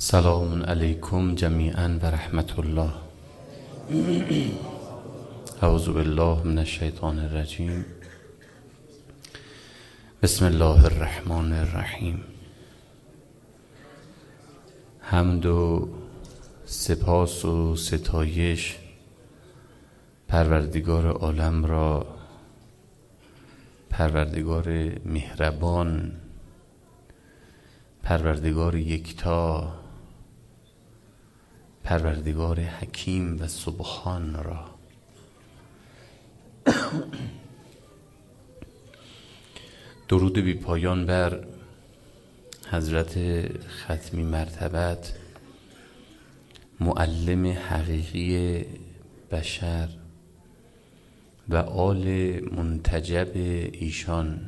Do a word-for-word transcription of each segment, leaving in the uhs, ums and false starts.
سلام علیکم جمیعا و رحمت الله. اعوذ بالله من الشیطان الرجیم. بسم الله الرحمن الرحیم. حمد و سپاس و ستایش پروردگار عالم را، پروردگار مهربان، پروردگار یکتا، پروردگار حکیم و سبحان را. درود بی پایان بر حضرت ختمی مرتبت، معلم حقیقی بشر و آل منتجب ایشان،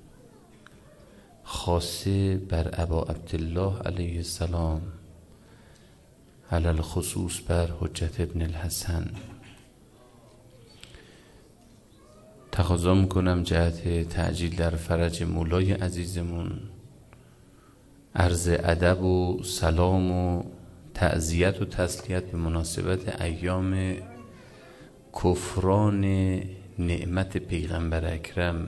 خاصه بر ابا عبدالله علیه السلام، علی الخصوص بر حجت ابن الحسن. تقاضا میکنم جهت تعجیل در فرج مولای عزیزمون عرض ادب و سلام و تعزیت و تسلیت به مناسبت ایام کفران نعمت پیغمبر اکرم،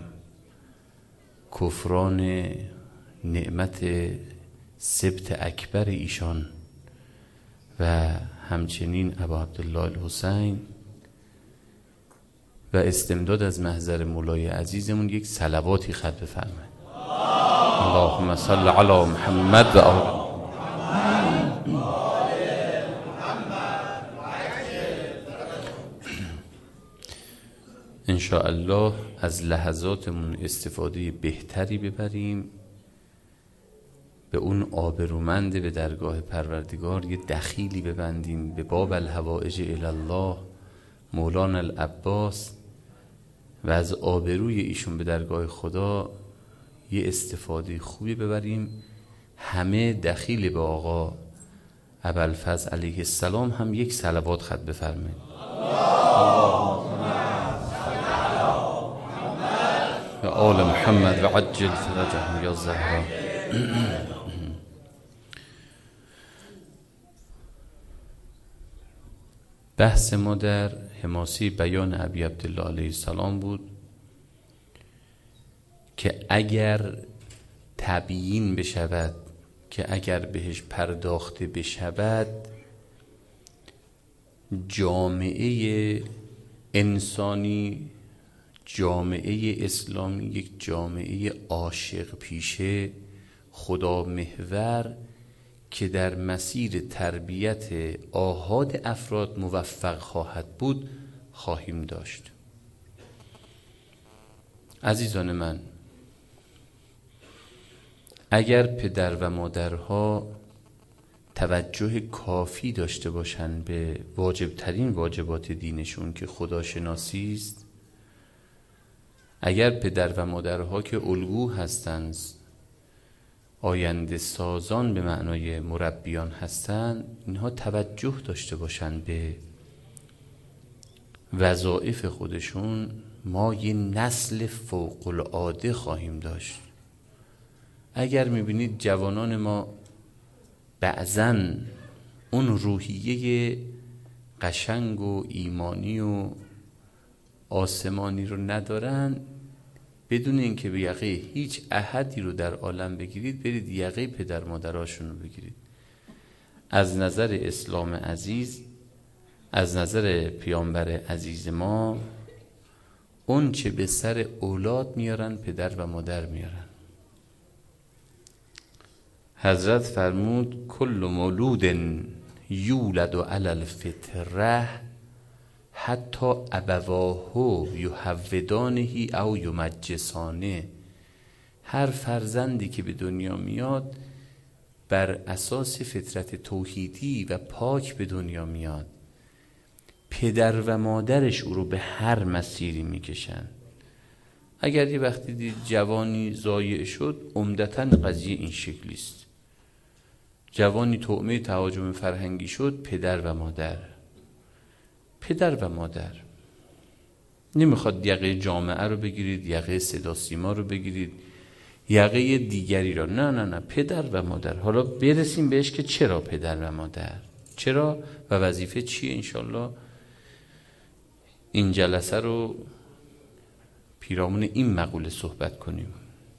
کفران نعمت سبط اکبر ایشان و همچنین ابا عبدالله الحسین، و استمداد از محضر مولای عزیزمون یک صلواتی خط بفرمایید. اللهم صل علی محمد و آل ان شاء الله. از لحظاتمون استفاده بهتری ببریم، به اون آبرومند به درگاه پروردگار یه دخیلی ببندیم به باب الحوائج الی الله مولانا العباس، و از آبروی ایشون به درگاه خدا یه استفاده خوبی ببریم. همه دخیل به آقا ابوالفضل علیه السلام هم یک صلوات خط بفرمایید. و آل محمد و عجل فرجهم یا زهرا. بحث ما در حماسی بیان ابی عبدالله علیه السلام بود که اگر تبیین بشود، که اگر بهش پرداخته بشود، جامعه انسانی، جامعه اسلامی یک جامعه عاشق پیشه، خدا محور که در مسیر تربیت آحاد افراد موفق خواهد بود خواهیم داشت. عزیزان من، اگر پدر و مادرها توجه کافی داشته باشند به واجبترین واجبات دینشون که خداشناسی است، اگر پدر و مادرها که الگو هستند، آینده سازان به معنای مربیان هستند، اینها توجه داشته باشند به وظایف خودشون، ما یه نسل فوق العاده خواهیم داشت. اگر میبینید جوانان ما بعضن اون روحیه قشنگ و ایمانی و آسمانی رو ندارن، بدون اینکه به یقه هیچ احدی رو در عالم بگیرید، برید یقه پدر مادراشون رو بگیرید. از نظر اسلام عزیز، از نظر پیامبر عزیز ما، اون چه به سر اولاد میارن پدر و مادر میارن. حضرت فرمود کل مولود یولد علی الفطره حتی ابواه یهودانه او یمجسانه. هر فرزندی که به دنیا میاد بر اساس فطرت توحیدی و پاک به دنیا میاد، پدر و مادرش او رو به هر مسیری میکشن. اگر یه وقتی دید جوانی ضایع شد، عمدتاً قضیه این شکلی است. جوانی طعمه تهاجم فرهنگی شد، پدر و مادر پدر و مادر نمیخواد یقه جامعه رو بگیرید، یقه صدا سیما رو بگیرید، یقه دیگری را. نه نه نه پدر و مادر. حالا برسیم بهش که چرا پدر و مادر، چرا و وظیفه چیه. انشالله این جلسه رو پیرامون این مقوله صحبت کنیم.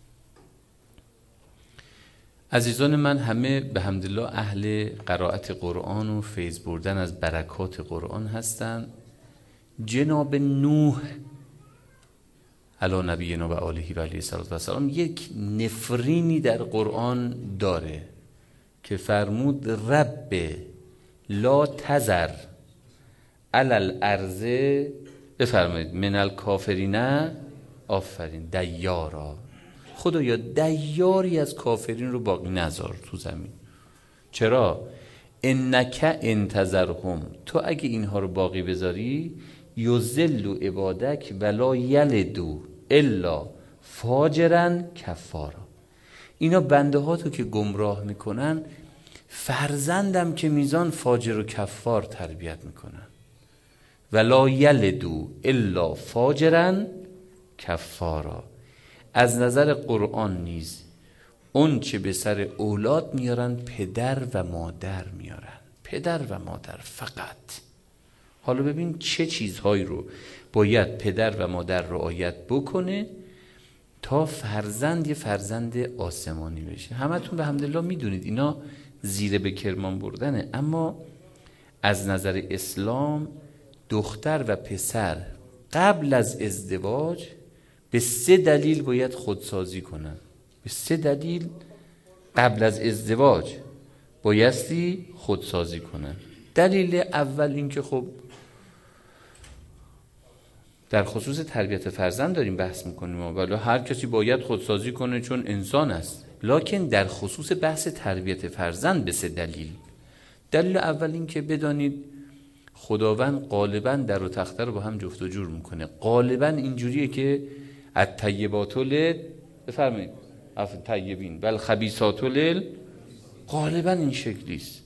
عزیزان من همه به حمدالله اهل قرائت قرآن و فیض بردن از برکات قرآن هستند. جناب نوح علی نبینا و آله و علیه السلام یک نفرینی در قرآن داره که فرمود رب لا تذر علی الارض، بفرمایید من الکافرین آفرین دیارا، خدایا دیاری از کافرین رو باقی نذار تو زمین. چرا؟ انک انتظرهم، تو اگه اینها رو باقی بذاری یذلوا عبادک ولا یلدوا الا فاجرا کفارا، اینا بنده ها تو که گمراه میکنن فرزندم که میزان فاجر و کفار تربیت میکنن. ولا یلدوا الا فاجرا کفارا. از نظر قرآن نیز اون چه به سر اولاد میارن پدر و مادر میارن، پدر و مادر فقط. حالا ببین چه چیزهایی رو باید پدر و مادر رعایت بکنه تا فرزند یه فرزند آسمانی بشه. همتون به حمدالله میدونید اینا زیر به کرمان بردنه، اما از نظر اسلام دختر و پسر قبل از ازدواج به سه دلیل باید خودسازی کنن. به سه دلیل قبل از ازدواج بایستی خودسازی کنن. دلیل اول این که خب در خصوص تربیت فرزند داریم بحث میکنیم، ولی هر کسی باید خودسازی کنه چون انسان است، لکن در خصوص بحث تربیت فرزند به سه دلیل. دلیل اول این که بدانید خداوند غالبا در و تخته رو با هم جفت و جور میکنه. غالبا اینجوریه که الطیبات لل، بفرمایید طیبین بل خبیثات لل، غالبا این شکلیست.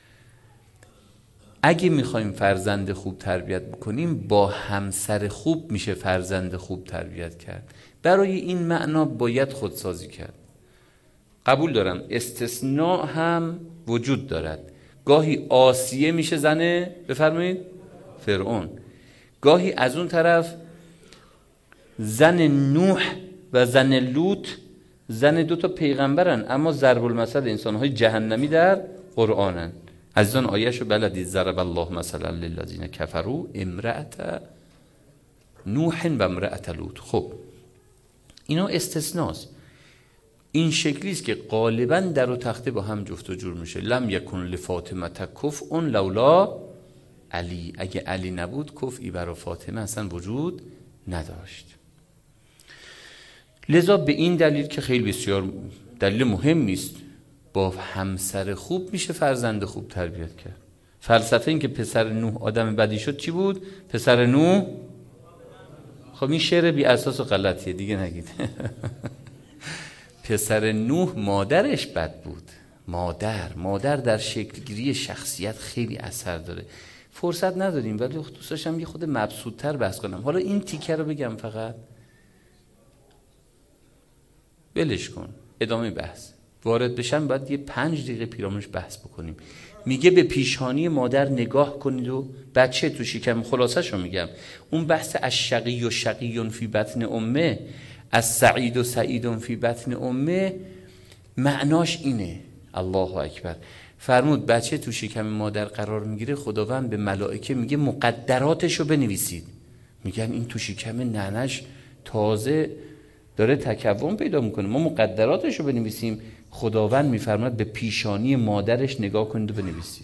اگه میخوایم فرزند خوب تربیت بکنیم با همسر خوب میشه فرزند خوب تربیت کرد. برای این معنا باید خودسازی کرد. قبول دارم استثناء هم وجود دارد. گاهی آسیه میشه زنه، بفرمایید فرعون، گاهی از اون طرف زن نوح و زن لوط زن دو تا پیغمبرن اما ضرب المثل انسانهای جهنمی در قرآنن. عزیزان آیه‌شو بلدید، ضرب الله مثلا للذین کفروا امرأة نوح و امرأة لوط. خب اینا استثناست. این شکلی است که غالبا در و تخته با هم جفت و جور میشه. لم یکن لفاطمه کفء لولا علی، اگه علی نبود کفئی برای فاطمه اصلا وجود نداشت. لذا به این دلیل که خیلی بسیار دلیل مهم نیست، با همسر خوب میشه فرزند خوب تربیت کرد. فلسفه این که پسر نوح آدم بدی شد چی بود؟ پسر نوح، خب این شعر بی اساس و غلطیه دیگه نگید. پسر نوح مادرش بد بود. مادر مادر در شکلگیری شخصیت خیلی اثر داره. فرصت نداریم ولی دوست داشتم یه خود مبسوط‌تر بحث کنم. حالا این تیکه رو بگم فقط، بلش کن ادامه بحث وارد بشن باید یه پنج دقیقه پیرامونش بحث بکنیم. میگه به پیشانی مادر نگاه کنید و بچه تو شکم، خلاصش رو میگم، اون بحث از شقی و شقیون فی بطن امه، از سعید و سعیدون فی بطن امه، معناش اینه. الله اکبر. فرمود بچه تو شکم مادر قرار میگیره، خداوند به ملائکه میگه مقدراتشو بنویسید. میگن این تو شکم ننش تازه داره تکون پیدا میکنه، ما مقدراتشو بنویسیم. خداوند میفرماید به پیشانی مادرش نگاه کنید و بنویسید.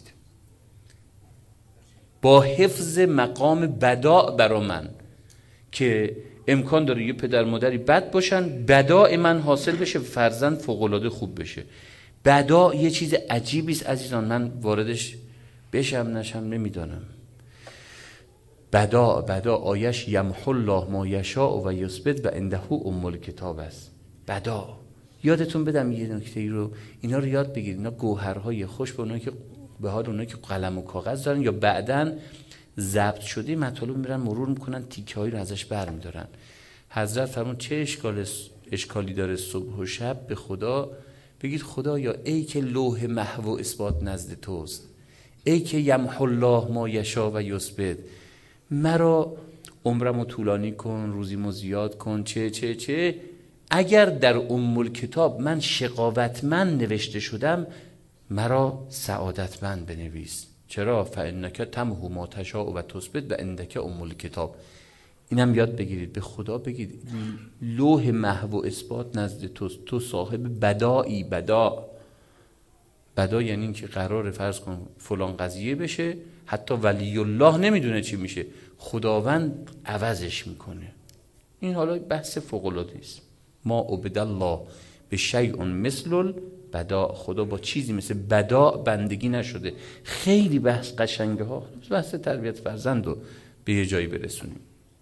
با حفظ مقام بداع برا من که امکان داره یه پدر مادری بد باشن، بداع من حاصل بشه، فرزند فوق‌العاده خوب بشه. بداع یه چیز عجیبی است عزیزان، من واردش بشم نشم نمیدانم. بداع بداع آیش یمحو الله ما یشاء و یثبت و عنده ام الکتاب است. بداع یادتون بدم یه نکته رو، اینا رو یاد بگیرید. اینا گوهرهای خوش به اونایی که به حال اونایی که قلم و کاغذ دارن یا بعداً ضبط شده مطالب میرن مرور میکنن، تیکه‌هایی رو ازش برمی‌دارن. حضرت فرمود چه اشکال اشکالی داره صبح و شب به خدا بگید خدایا ای که لوح محو و اثبات نزد توست، ای که یمحو الله ما یشاء و یثبت، مرا عمرمو طولانی کن، روزیمو زیاد کن، چه چه چه. اگر در ام الکتاب من شقاوتمند نوشته شدم، مرا سعادتمند بنویس. چرا؟ فانک تمحو ما تشاء و تثبت و عندک ام الکتاب. اینم یاد بگیرید، به خدا بگید لوح محو و اثبات نزد تو، تو صاحب بدایی. بدا بدا یعنی این که قراره فرض کن فلان قضیه بشه، حتی ولی الله نمیدونه چی میشه، خداوند عوضش میکنه. این حالا بحث فوق العاده است. ما عبد الله به شیء مثل بدا، خدا با چیزی مثل بدا بندگی نشده. خیلی بحث قشنگه ها، بحث تربیت فرزند رو به یه جایی برسونیم.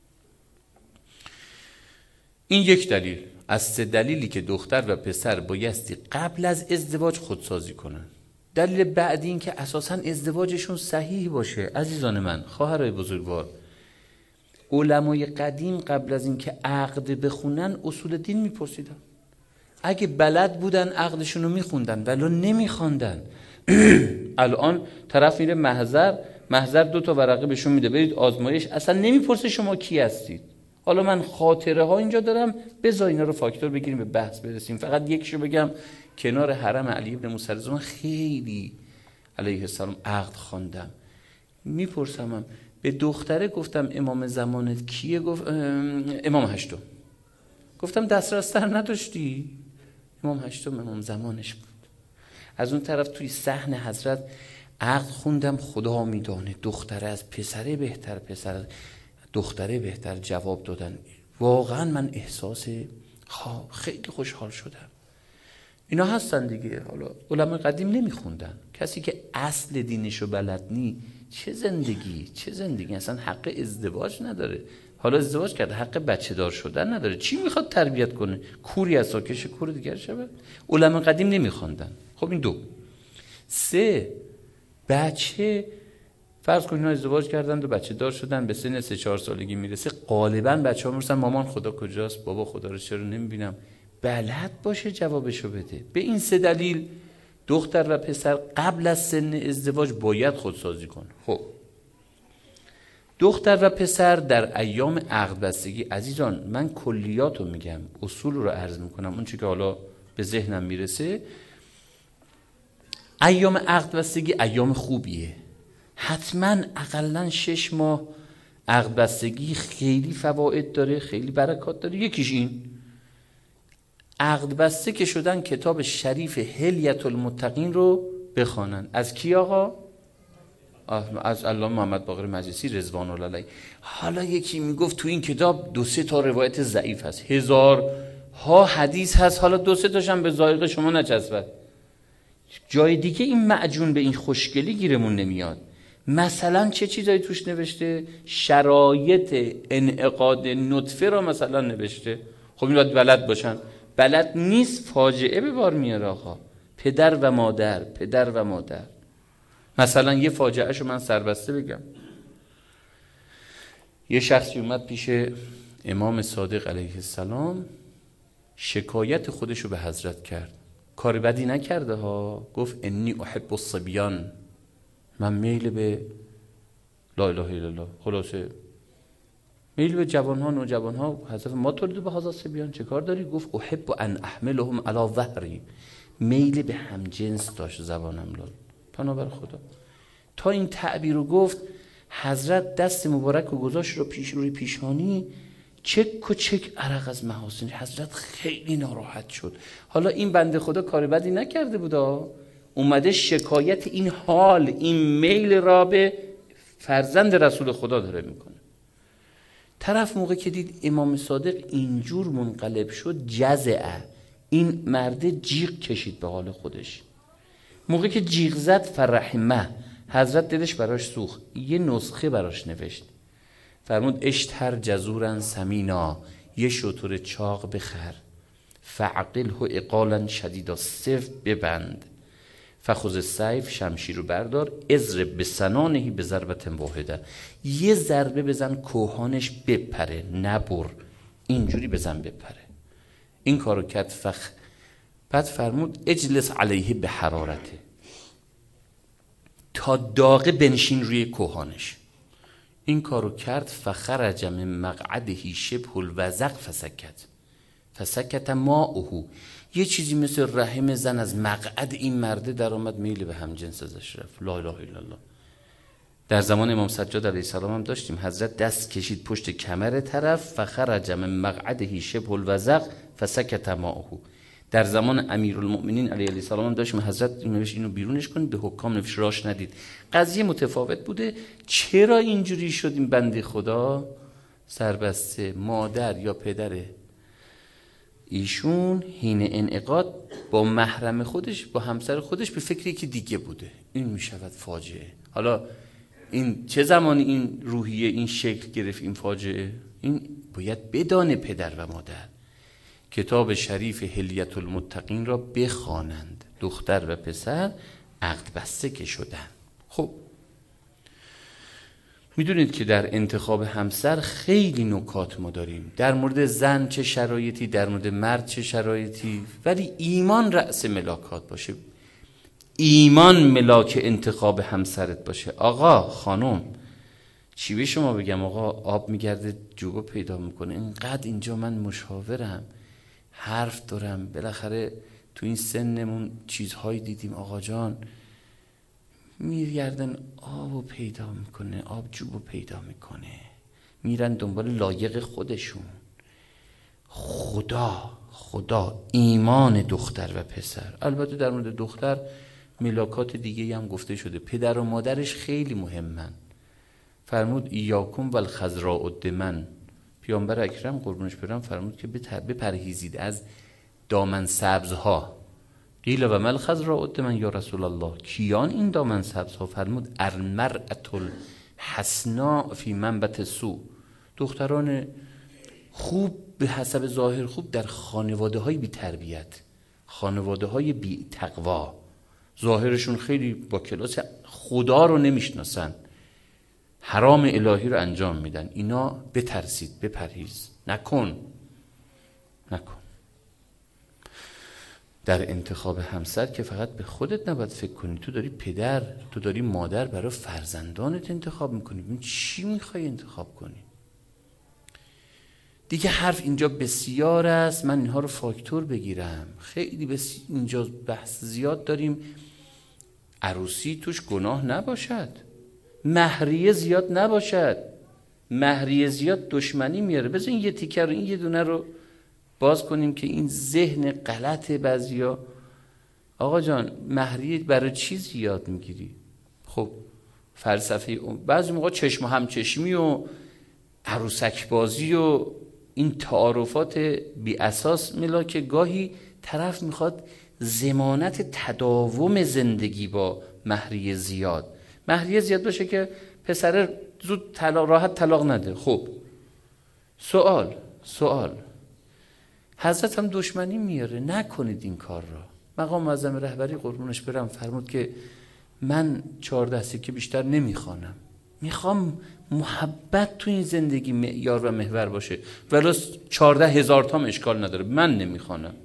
این یک دلیل از سه دلیلی که دختر و پسر بایستی قبل از ازدواج خودسازی کنن. دلیل بعدی این که اساساً ازدواجشون صحیح باشه. عزیزان من، خواهرای بزرگوار، علمای قدیم قبل از این که عقد بخونن اصول دین میپرسیدن. اگه بلد بودن عقدشون رو میخوندن، ولی نمیخوندن. الان طرف میره محضر، محضر دو تا ورقه بهشون میده برید آزمایش، اصلا نمیپرسه شما کی هستید. حالا من خاطره ها اینجا دارم، بذار اینا رو فاکتور بگیریم به بحث برسیم. فقط یکشو بگم، کنار حرم علی ابن موسی رضی الله خیلی علیه السلام عقد خواندم. میپرسمم به دختره، گفتم امام زمانت کیه؟ گفت امام هشتم. گفتم دسترستر نداشتی؟ امام هشتم امام زمانش بود. از اون طرف توی صحن حضرت عقد خوندم. خدا میدانه دختره از پسره بهتر، پسر دختره بهتر جواب دادن. واقعا من احساس خیلی خوشحال شدم. اینا هستن دیگه. حالا علمای قدیم نمیخوندن. کسی که اصل دینشو بلد نی، چه زندگی چه زندگی اصلا حق ازدواج نداره. حالا ازدواج کرده حق بچه دار شدن نداره. چی میخواد تربیت کنه؟ کوری از ساکش کور دیگر شود. علمای قدیم نمیخوندن. خب این دو. سه، بچه فرض کنید ازدواج کردن و بچه دار شدن، به سن سه چهار سالگی میرسه، غالبا بچه‌ها میرسن مامان خدا کجاست؟ بابا خدا رو چرا نمیبینم؟ بلد باشه جوابشو بده. به این سه دلیل دختر و پسر قبل از سن ازدواج باید خودسازی کن. خب دختر و پسر در ایام عقد بستگی، عزیزان من کلیاتو میگم، اصول رو عرض میکنم، اون چی که حالا به ذهنم میرسه. ایام عقد بستگی ایام خوبیه. حتما اقلن شش ماه عقد بستگی خیلی فواید داره، خیلی برکات داره. یکیش این عقد بسته که شدن کتاب شریف حلیة المتقین رو بخوانن. از کی آقا؟ از علامه محمد باقر مجلسی رضوان الله علیه. حالا یکی میگفت تو این کتاب دو سه تا روایت ضعیف هست، هزار ها حدیث هست، حالا دو سه تاشم به ذائقه شما نچسبد. جای دیگه این معجون به این خوشگلی گیرمون نمیاد. مثلا چه چیزایی توش نوشته؟ شرایط انعقاد نطفه را مثلا نوشته. خب این باید بلد باشن. بلد نیست فاجعه به بار میاره آقا. پدر و مادر، پدر و مادر. مثلا یه فاجعه شو من سربسته بگم. یه شخصی اومد پیش امام صادق علیه السلام، شکایت خودشو به حضرت کرد. کار بدی نکرده ها، گفت انی احب الصبیان، من میل به لا اله الا الله، خلاصه میل به جوان ها نوجوان ها. حضرت ما تولید به هذا صبیان، چه کار داری؟ گفت احب ان احملهم علی ظهری، میل به هم جنس داشت زبانم لال. پناه بر خدا. تا این تعبیر رو گفت، حضرت دست مبارک رو گذاشت رو پیش روی پیشانی، چک و چک عرق از محاسن. حضرت خیلی ناراحت شد. حالا این بنده خدا کار بدی نکرده بودا، اومده شکایت این حال، این میل را به فرزند رسول خدا داره میکنه. طرف موقع که دید امام صادق اینجور منقلب شد، جزعه، این مرده جیغ کشید به حال خودش. موقع که جیغ زد فرحمه، حضرت دلش براش سوخت، یه نسخه براش نوشت. فرمود اشتر جزورن سمینا، یه شتر چاق بخر، فعقله اقالا شدیدا، صف ببند، فخذ السیف، شمشیر رو بردار، اضرب بسنانه به ضربت واحده، یه ضربه بزن کوهانش بپره، نبر، اینجوری بزن بپره. این کارو کرد فخ بعد فرمود اجلس علیه به حرارته، تا داغه بنشین روی کوهانش. این کارو کرد فخرج من مقعده شبه الوزق فسکت فسکت ماؤه، یه چیزی مثل رحم زن از مقعد این مرده در آمد، میل به هم جنس ازش رفت. لا اله الا الله. در زمان امام سجاد علیه السلام هم داشتیم، حضرت دست کشید پشت کمر طرف فخرج من مقعده شبه الوزق فسکت ماؤه. در زمان امیرالمؤمنین علیه السلام هم داشتیم، حضرت نوشت اینو بیرونش کنید، به حکام نوشت راش ندید. قضیه متفاوت بوده. چرا اینجوری شد این بنده خدا؟ سربسته مادر یا پدر ایشون حین انعقاد با محرم خودش، با همسر خودش به فکری که دیگه بوده. این میشود فاجعه. حالا این چه زمانی این روحیه این شکل گرفت این فاجعه؟ این باید بدانه پدر و مادر کتاب شریف حلیة المتقین را بخوانند. دختر و پسر عقد بسته که شدن. خب میدونید که در انتخاب همسر خیلی نکات ما داریم، در مورد زن چه شرایطی، در مورد مرد چه شرایطی، ولی ایمان رأس ملاکات باشه. ایمان ملاک انتخاب همسرت باشه. آقا خانم چی به شما بگم، آقا آب میگرده جوبو پیدا میکنه. اینقدر اینجا من مشاورم، حرف دارم، بالاخره تو این سنمون چیزهایی دیدیم آقا جان، میگردن آبو پیدا میکنه، آب جوبو پیدا میکنه، میرن دنبال لایق خودشون. خدا خدا ایمان دختر و پسر. البته در مورد دختر ملاکات دیگه هم گفته شده، پدر و مادرش خیلی مهمن. فرمود ایاکم والخضراء الدمن، پیامبر اکرم قربونش برم فرمود که بپرهیزید از دامن سبزها. قیل و مل خضراء الدمن یا رسول الله، کیان این دامن سبزها؟ فرمود المرأة الحسناء فی منبت سوء، دختران خوب به حسب ظاهر خوب در خانواده های بی تربیت، خانواده های بی تقوا، ظاهرشون خیلی با کلاس، خدا رو نمیشناسن، حرام الهی رو انجام میدن. اینا بترسید، بپرهیز، نکن نکن. در انتخاب همسر که فقط به خودت نباید فکر کنی، تو داری پدر، تو داری مادر برای فرزندانت انتخاب میکنی. ببین چی میخوای انتخاب کنی. دیگه حرف اینجا بسیار است، من اینها رو فاکتور بگیرم، خیلی بس اینجا بحث زیاد داریم. عروسی توش گناه نباشد، مهریه زیاد نباشد. مهریه زیاد دشمنی میاره. بذار این یه تیکر رو، این یه دونه رو باز کنیم که این ذهن غلطه بعضیا. آقا جان مهریه برای چی زیاد میگیری؟ خب فلسفه بعضی موقع چشم و همچشمی و عروسک بازی و این تعارفات بی اساس ملاک، گاهی طرف میخواد ضمانت تداوم زندگی با مهریه زیاد. مهریه زیاد باشه که پسر زود طلاق، راحت طلاق نده. خب سوال سوال حضرت هم دشمنی میاره، نکنید این کار را. مقام معظم رهبری قربونش برم فرمود که من چهارده سکه بیشتر نمیخوانم، میخوام محبت تو این زندگی معیار و محور باشه، ولی چهارده هزار تام اشکال نداره، من نمیخوانم.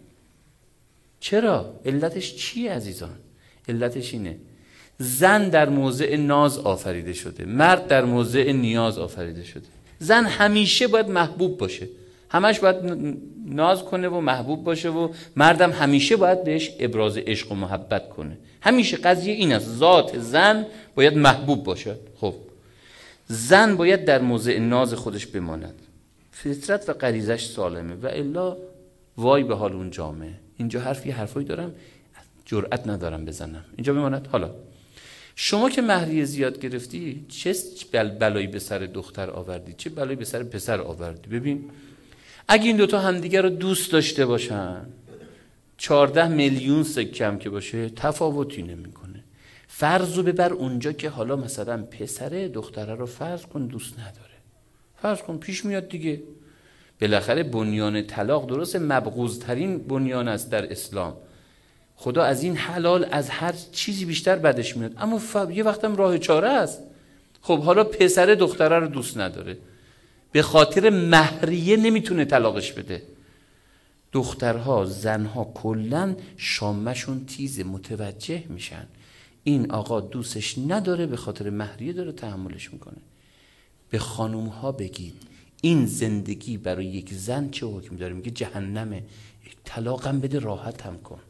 چرا؟ علتش چیه عزیزان؟ علتش اینه زن در موضع ناز آفریده شده، مرد در موضع نیاز آفریده شده. زن همیشه باید محبوب باشه، همش باید ناز کنه و محبوب باشه، و مردم همیشه باید بهش ابراز عشق و محبت کنه. همیشه قضیه این است، ذات زن باید محبوب باشه. خب زن باید در موضع ناز خودش بماند، فطرت و غریزش سالمه، و الا وای به حال اون جامعه. اینجا حرفی حرفایی دارم جرأت ندارم بزنم، اینجا بماند. حالا شما که مهریه زیاد گرفتی، چه بل بلایی به سر دختر آوردی، چه بلایی به سر پسر آوردی؟ ببین اگه این دوتا همدیگر رو دوست داشته باشن، چهارده میلیون سکه هم که باشه تفاوتی نمیکنه. فرض رو ببر اونجا که حالا مثلا پسره دختره رو فرض کن دوست نداره، فرض کن پیش میاد دیگه. بالاخره بنیان طلاق درست مبغوض ترین بنیان است در اسلام. خدا از این حلال از هر چیزی بیشتر بدش میاد، اما ف... یه وقتم راه چاره است. خب حالا پسر دختره رو دوست نداره، به خاطر مهریه نمیتونه طلاقش بده، دخترها زنها کلن شامشون تیز، متوجه میشن این آقا دوستش نداره، به خاطر مهریه داره تحملش میکنه. به خانوم ها بگید این زندگی برای یک زن چه حکم داره؟ میگه جهنمه، طلاقم بده راحتم کن.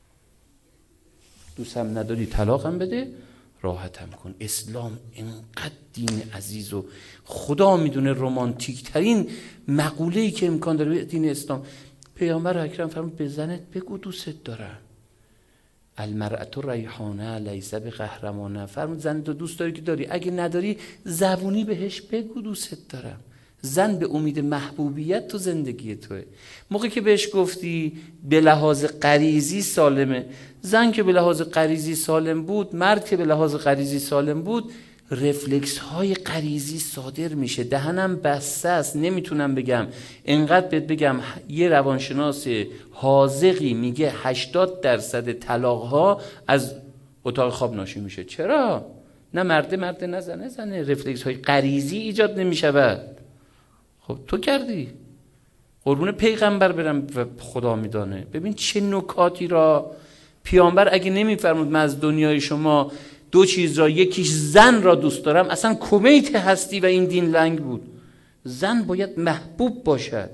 دوستم نداری طلاقم بده راحتم کن. اسلام اینقدر دین عزیز و خدا میدونه رمانتیک ترین مقوله‌ای که امکان داره دین اسلام. پیامبر اکرم فرمود به زنت بگو دوست دارم. المرأة ریحانه لیس بقهرمانه. فرمود زن تو دوست داری که داری، اگه نداری زبونی بهش بگو دوست دارم. زن به امید محبوبیت تو زندگی توه. موقعی که بهش گفتی به لحاظ غریزی سالمه، زن که به لحاظ غریزی سالم بود، مرد که به لحاظ غریزی سالم بود، رفلکس های غریزی صادر میشه. دهنم بسته است، نمیتونم بگم. انقدر بهت بگم یه روانشناس حاذقی میگه هشتاد درصد طلاق ها از اتاق خواب ناشی میشه. چرا؟ نه مرده مرده نه زنه زنه، رفلکس های غریزی ایجاد نمیشود. خب تو کردی، قربون پیغمبر برم و خدا میدانه. ببین چه نکاتی را پیامبر اگه نمیفرمود من از دنیای شما دو چیز را، یکیش زن را دوست دارم، اصلا کمیت هستی و این دین لنگ بود. زن باید محبوب باشد،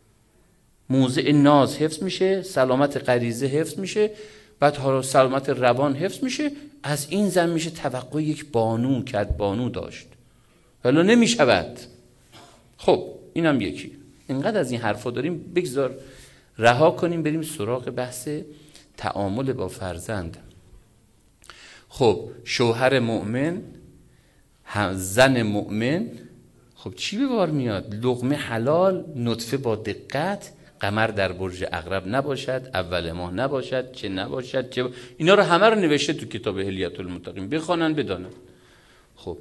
موضع ناز حفظ میشه، سلامت غریزه حفظ میشه، بعد حالا سلامت روان حفظ میشه. از این زن میشه توقع یک بانو کرد، بانو داشت، ولی نمیشود. خب اینم یکی. اینقدر از این حرفا داریم، بگذار رها کنیم بریم سراغ بحث تعامل با فرزند. خب شوهر مؤمن، زن مؤمن، خب چی به بار میاد؟ لقمه حلال، نطفه با دقت، قمر در برج عقرب نباشد، اول ماه نباشد، چه نباشد چه ب... اینا رو همه رو نوشته تو کتاب حلیة المتقین، بخوانن بدانن. خب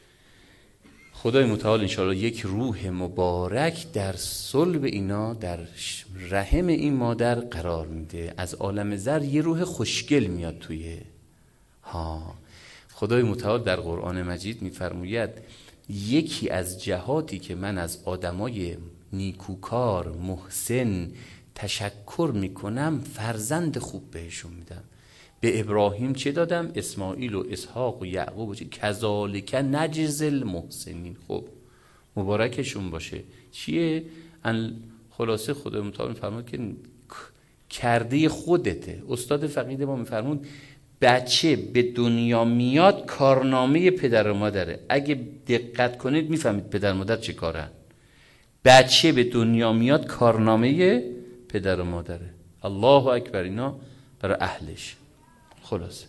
خدای متعال انشاءالله یک روح مبارک در صلب اینا، در رحم این مادر قرار میده. از عالم زر یه روح خوشگل میاد توی ها. خدای متعال در قرآن مجید میفرماید یکی از جهاتی که من از آدمای نیکوکار محسن تشکر میکنم، فرزند خوب بهشون میدم. به ابراهیم چه دادم؟ اسماعیل و اسحاق و یعقوب و چه کذالک نجزی المحسنین. خب مبارکشون باشه. چیه؟ خلاصه خدای متعال میفرماید که کرده خودته. استاد فقید ما میفرمود بچه به دنیا میاد کارنامه پدر و مادره. اگه دقت کنید میفهمید پدر و مادر چه کارن. بچه به دنیا میاد کارنامه پدر و مادره. الله اکبر. اینا برای اهلش. خلاصه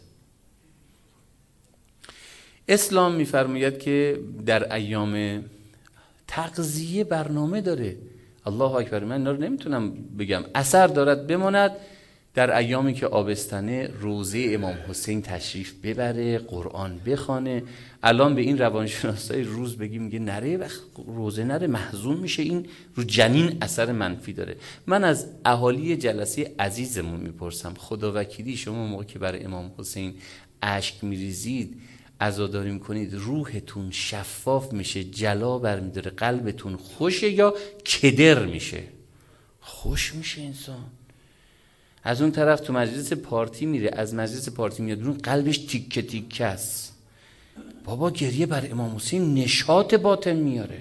اسلام میفرماید که در ایام تغذیه برنامه داره. الله اکبر. من اینا رو نمیتونم بگم. اثر دارد بماند در ایامی که آبستنه روزه امام حسین تشریف ببره، قرآن بخونه. الان به این روانشناسای روز بگیم میگه نره، وقت روزه نره محزون میشه، این رو جنین اثر منفی داره. من از اهالی جلسه عزیزمون میپرسم خدا وکیلی شما موقع که برای امام حسین اشک میریزید، عزاداری میکنید، روحتون شفاف میشه، جلا برمیداره، قلبتون خوشه یا کدر میشه؟ خوش میشه انسان. از اون طرف تو مجلس پارتی میره، از مجلس پارتی میاد بیرون قلبش تیکه تیکه است. بابا گریه بر امام حسین نشاط باطن میاره.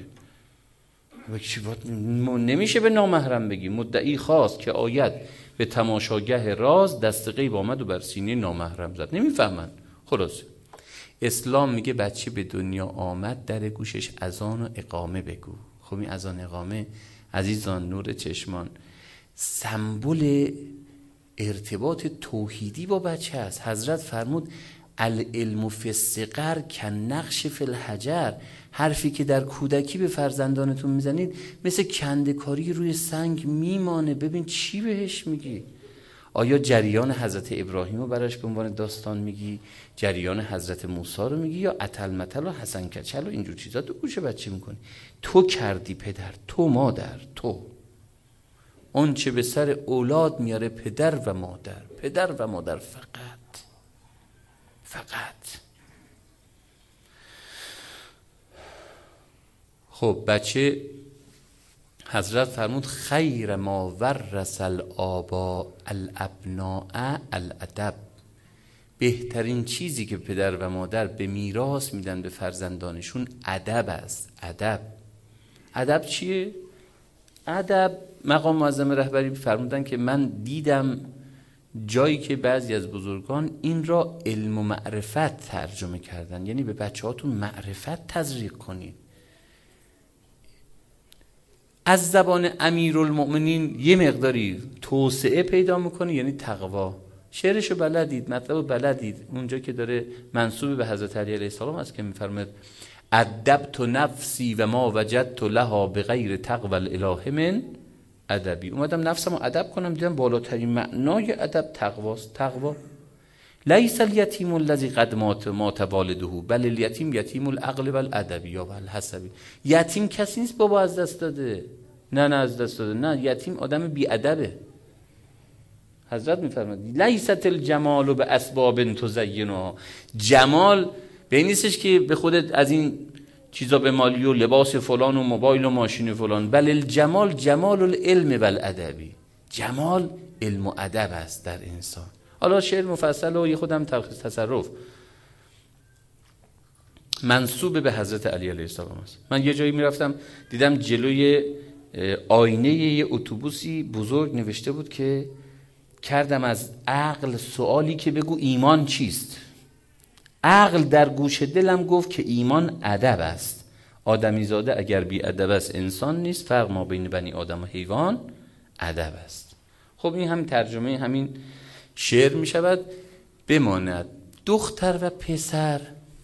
نمیشه به نامحرم بگی مدعی خواست که آید به تماشاگه راز، دست غیب آمد و بر سینه نامحرم زد. نمیفهمن. خلاص اسلام میگه بچه به دنیا آمد در گوشش اذان و اقامه بگو. خب این اذان اقامه عزیزان نور چشمان سمبل ارتباط توحیدی با بچه است. حضرت فرمود العلم فی الصغر کالنقش فی الحجر. حرفی که در کودکی به فرزندانتون میزنید مثل کنده‌کاری روی سنگ میمانه. ببین چی بهش میگی. آیا جریان حضرت ابراهیم رو براش به عنوان داستان میگی، جریان حضرت موسی رو میگی، یا اتل متل و حسن کچل و اینجور چیزا تو گوش بچه میکنی؟ تو کردی پدر، تو مادر، تو اون چه به سر اولاد میاره پدر و مادر، پدر و مادر فقط فقط. خب بچه حضرت فرمود خیر ما ورث الآباء الابناء الادب، بهترین چیزی که پدر و مادر به میراث میدن به فرزندانشون ادب است. ادب ادب چیه؟ ادب، مقام معظم رهبری فرمودن که من دیدم جایی که بعضی از بزرگان این را علم و معرفت ترجمه کردن، یعنی به بچه هاتون معرفت تزریق کنید. از زبان امیرالمؤمنین یه مقداری توسعه پیدا میکنه، یعنی تقوا. شعرشو بلدید، مطلبو بلدید، اونجا که داره منسوب به حضرت علی علیه السلام است که میفرماید ادبت نفسی و ما وجدت لها بغیر تقوی الاله من ادبی. اومدم نفسمو ادب کنم، دیدم بالاترین معنای ادب تقواست. تقوا لیس الیتیم الذی قد مات مات والده بل الیتیم یتیم العقل والادب یا والحسب. یتیم کسی نیست بابا از دست داده، نه نه از دست داده، نه، یتیم آدم بی ادبه. حضرت میفرماید لیست الجمال به اسباب تزینها، جمال به این نیستش که به خودت از این چیزا به مالی و لباس فلان و موبایل و ماشین فلان، بل الجمال جمال العلم والادبی، جمال علم و ادب است در انسان. حالا شعر مفصل و یه خودم تلخیص تصرف منسوب به حضرت علی علیه السلام است. من یه جایی میرفتم دیدم جلوی آینه یه اتوبوسی بزرگ نوشته بود که کردم از عقل سوالی که بگو ایمان چیست. عقل در گوش دلم گفت که ایمان ادب است. آدمی زاده اگر بی ادب است انسان نیست، فرق ما بین بنی آدم و حیوان ادب است. خب این هم ترجمه همین شعر می شود. بماند دختر و پسر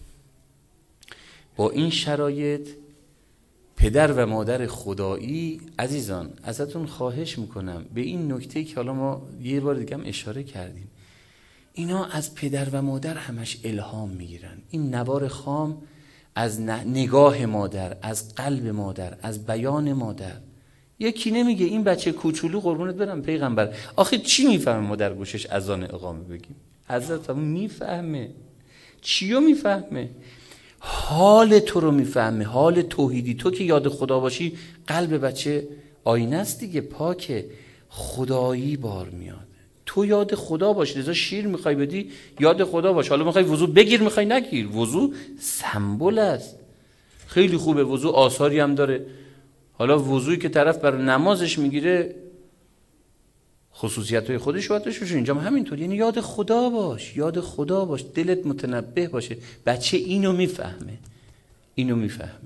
با این شرایط، پدر و مادر خدایی، عزیزان ازتون خواهش میکنم به این نکته که حالا ما یه بار دیگه هم اشاره کردیم، اینا از پدر و مادر همش الهام میگیرن. این نوار خام از نگاه مادر، از قلب مادر، از بیان مادر. یکی نمیگه این بچه کوچولو قربونت برم پیغمبر آخه چی میفهمه ما در گوشش اذان اقامه بگیم؟ حضرت میفهمه. چیو میفهمه؟ حال تو رو میفهمه، حال توحیدی. تو که یاد خدا باشی، قلب بچه آینه است دیگه، پاکه، خدایی بار میاد. تو یاد خدا باش، لذا شیر میخوای بدی یاد خدا باش. حالا میخوای وضو بگیر، میخوای نگیر، وضو سمبل است، خیلی خوبه. وضو آثاری هم داره. حالا وضویی که طرف برای نمازش میگیره خصوصیت‌های خودش باید داشته باشه، اینجا هم همینطور. یعنی یاد خدا باش، یاد خدا باش، دلت متنبه باشه. بچه اینو میفهمه، اینو میفهمه.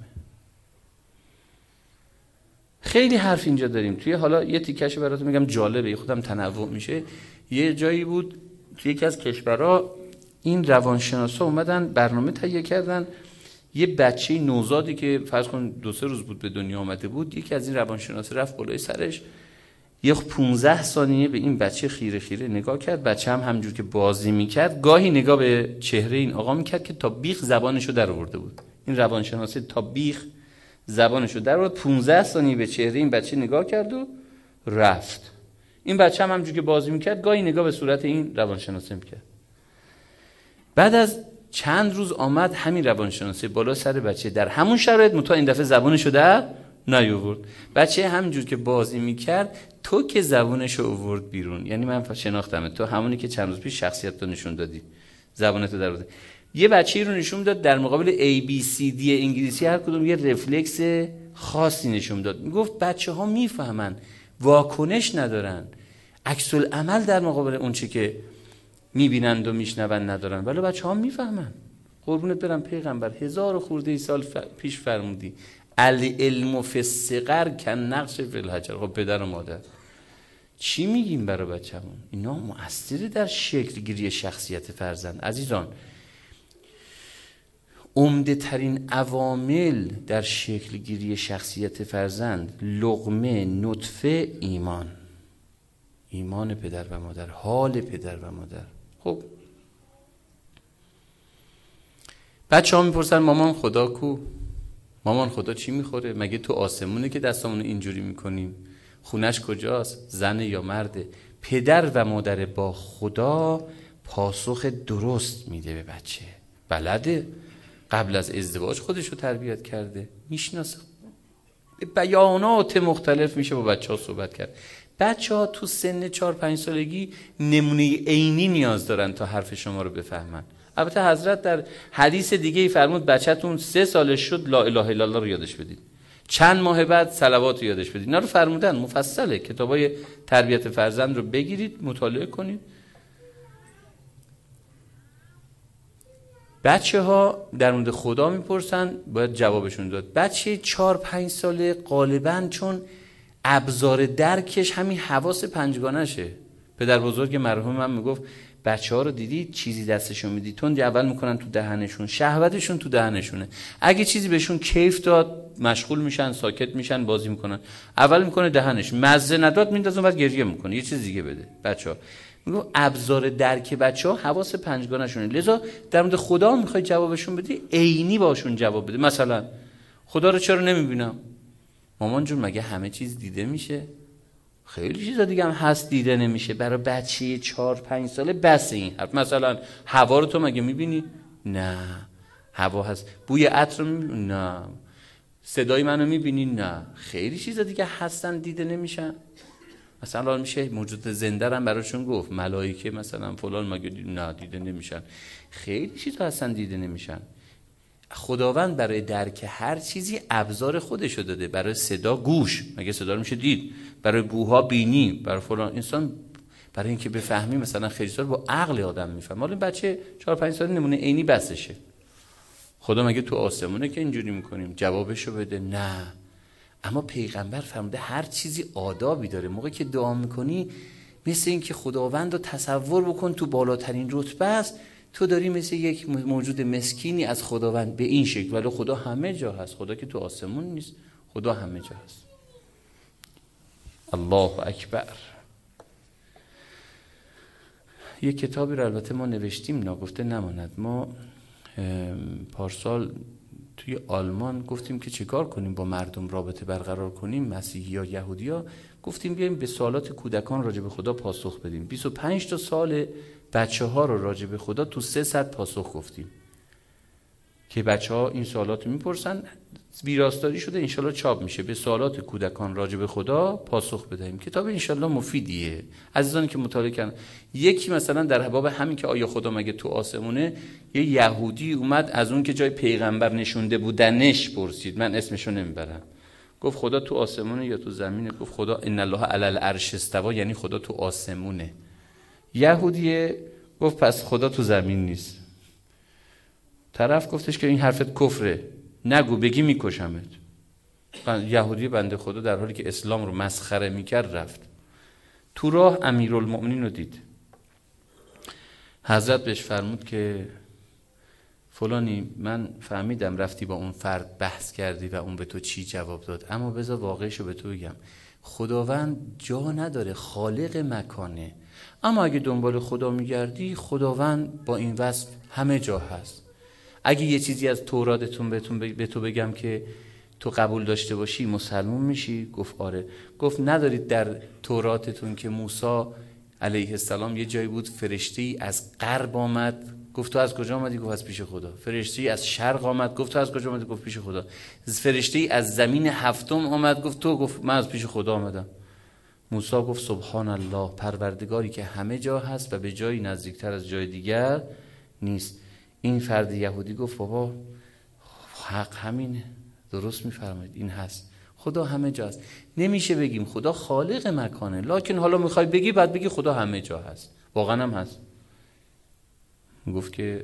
خیلی حرف اینجا داریم. توی حالا یه تیکش براتون میگم جالبه، خودم تنوع میشه. یه جایی بود توی یکی از کشورها این روانشناسا اومدن برنامه تهیه کردن، یه بچه نوزادی که فرض کن دو سه روز بود به دنیا آمده بود، یکی از این روانشناسا رفت بالای سرش یه پونزده ثانیه به این بچه خیره خیره نگاه کرد. بچه هم همجور که بازی میکرد گاهی نگاه به چهره این آقا میکرد که تا بیخ زبانشو در آورده بود. این روانشناسی تا بیخ زبانشو در آورد، پونزده ثانیه به چهره این بچه نگاه کرد و رفت. این بچه هم همجور که بازی میکرد گاهی نگاه به صورت این روانشناسی میکرد. بعد از چند روز آمد همین روانشناسی بالا سر بچه در همون شرایط، متا این دفعه زبانشو در نیاورد. بچه همینجور که بازی میکرد تو که زبانشو آورد بیرون. یعنی من شناختم تو همونی که چند روز پیش شخصیت تو نشون دادی، زبانتو در آورد. یه بچه‌ای رو نشون داد در مقابل ای بی سی دی انگلیسی هر کدوم یه رفلکس خاصی نشون داد. میگفت بچه‌ها میفهمن، واکنش ندارن، عکس العمل در مقابل اون چه که میبینند و میشنون ندارن، ولی بچه‌ها میفهمن. قربونت برم پیغمبر هزار خورده سال پیش فرمودی العلم فی الصغر کالنقش فی الحجر. خب پدر و مادر چی میگیم برای بچه‌مون؟ اینا مؤثره در شکل گیری شخصیت فرزند. عزیزان عمده ترین عوامل در شکل گیری شخصیت فرزند لقمه، نطفه، ایمان. ایمان پدر و مادر، حال پدر و مادر. خب بچه ها میپرسن مامان خدا کو؟ مامان خدا چی میخوره؟ مگه تو آسمونه که دستامونو اینجوری میکنیم؟ خونش کجاست؟ زن یا مرده؟ پدر و مادر با خدا پاسخ درست میده به بچه. بلده، قبل از ازدواج خودشو تربیت کرده، میشناسه. به بیانات مختلف میشه با بچه ها صحبت کرد. بچه ها تو سن چهار پنج سالگی نمونه عینی نیاز دارن تا حرف شما رو بفهمن. البته حضرت در حدیث دیگه ای فرمود بچه‌تون سه سالش شد لا اله الا الله رو یادش بدید، چند ماه بعد صلوات رو یادش بدید. اینا رو فرمودن، مفصله. کتابای تربیت فرزند رو بگیرید مطالعه کنید. بچه ها در مورد خدا میپرسن، باید جوابشون داد. بچه چهار پنج ساله غالباً چون ابزار درکش همین حواس پنجگانشه. پدر بزرگ مرحوم من میگفت بچه ها رو دیدی چیزی دستشون میدی تون اول میکنن تو دهنشون، شهوتشون تو دهنشونه. اگه چیزی بهشون کیف داد مشغول میشن، ساکت میشن، بازی میکنن. اول میکنه دهنش، مزه نداد میندازه بعد گریه میکنه، یه چیز دیگه بده. بچه ها میگم ابزار درک بچه ها حواس پنجگانشونه. لذا در مورد خدا میخوای جوابشون بدی عینی باشون جواب بده. مثلا خدا رو چرا نمیبینم؟ مامان جون مگه همه چیز دیده میشه؟ خیلی چیزا دیگه هم هست دیده نمیشه. برای بچه چهار پنج ساله بس این حرف. مثلا هوا رو تو مگه میبینی؟ نه. هوا هست. بوی عطر رو میبینی؟ نه. صدای منو میبینی؟ نه. خیلی چیزا دیگه هستن دیده نمیشن. مثلا میشه موجود زنده هم براشون گفت ملائکه مثلا فلان مگه دیده؟ نه دیده نمیشن. خیلی چیزا هستن دیده نمیشن. خداوند برای درک هر چیزی ابزار خودشو داده. برای صدا گوش، مگه صدا رو میشه دید؟ برای بوها بینی، برای فلان. انسان برای اینکه بفهمی مثلا خیلی سال با عقل آدم میفهمه. حالا بچه چهار پنج سال نمونه عینی بسشه. خدا مگه تو آسمونه که اینجوری میکنیم؟ جوابشو بده. نه. اما پیغمبر فرموده هر چیزی آدابی داره. موقعی که دعا میکنی مثل این که خداوند رو تصور بکن تو بالاترین رتبه است، تو داری مثل یک موجود مسکینی از خداوند به این شکل. ولی خدا همه جا هست. خدا که تو آسمون نیست، خدا همه جا هست. الله اکبر. یک کتابی رو البته ما نوشتیم ناگفته نماند. ما پارسال توی آلمان گفتیم که چیکار کنیم با مردم رابطه برقرار کنیم، مسیحی یا یهودی ها. گفتیم بیایم به سوالات کودکان راجع به خدا پاسخ بدیم. بیست و پنج تا سال بچه ها رو راجع به خدا تو سه سطح پاسخ گفتیم که بچه ها این سوالات رو میپرسن. ویراستاری شده، انشالله چاپ میشه. به سوالات کودکان راجع به خدا پاسخ بدهیم. کتاب انشالله مفیدیه. عزیزانی که مطالعه کردن، یکی مثلا در باب همین که آیا خدا مگه تو آسمونه، یه یهودی اومد از اون که جای پیغمبر نشونده بودنش پرسید، من اسمشو نمیبرم. گفت خدا تو آسمونه یا تو زمینه؟ گفت خدا ان الله علی العرش استوى، یعنی خدا تو آسمونه. یهودیه گفت پس خدا تو زمین نیست. طرف گفتش که این حرفت کفره، نگو، بگی میکشمت. یهودی بنده خدا در حالی که اسلام رو مسخره میکرد رفت. تو راه امیرالمؤمنین رو دید. حضرت بهش فرمود که فلانی من فهمیدم رفتی با اون فرد بحث کردی و اون به تو چی جواب داد، اما بذار واقعشو به تو بگم. خداوند جا نداره، خالق مکانه. اما اگه دنبال خدا میگردی، خداوند با این وصف همه جا هست. اگه یه چیزی از توراتتون بهتون به تو بگم که تو قبول داشته باشی مسلمون میشی؟ گفت آره. گفت ندارید در توراتتون که موسی علیه السلام یه جایی بود فرشته‌ای از غرب آمد؟ گفت تو از کجا آمدی؟ گفت از پیش خدا. فرشته‌ای از شرق آمد؟ گفت تو از کجا آمدی؟ گفت پیش خدا. فرشته‌ای از زمین هفتم آمد؟ گفت تو؟ گفت من از پیش خدا آمدم. موسی گفت سبحان الله، پروردگاری که همه جا هست و به جایی نزدیکتر از جای دیگر نیست. این فرد یهودی گفت بابا حق همینه، درست میفرمایید، این هست، خدا همه جا هست. نمیشه بگیم خدا خالق مکانه، لکن حالا میخوای بگی بعد بگی خدا همه جا هست. واقعا هم هست. گفت که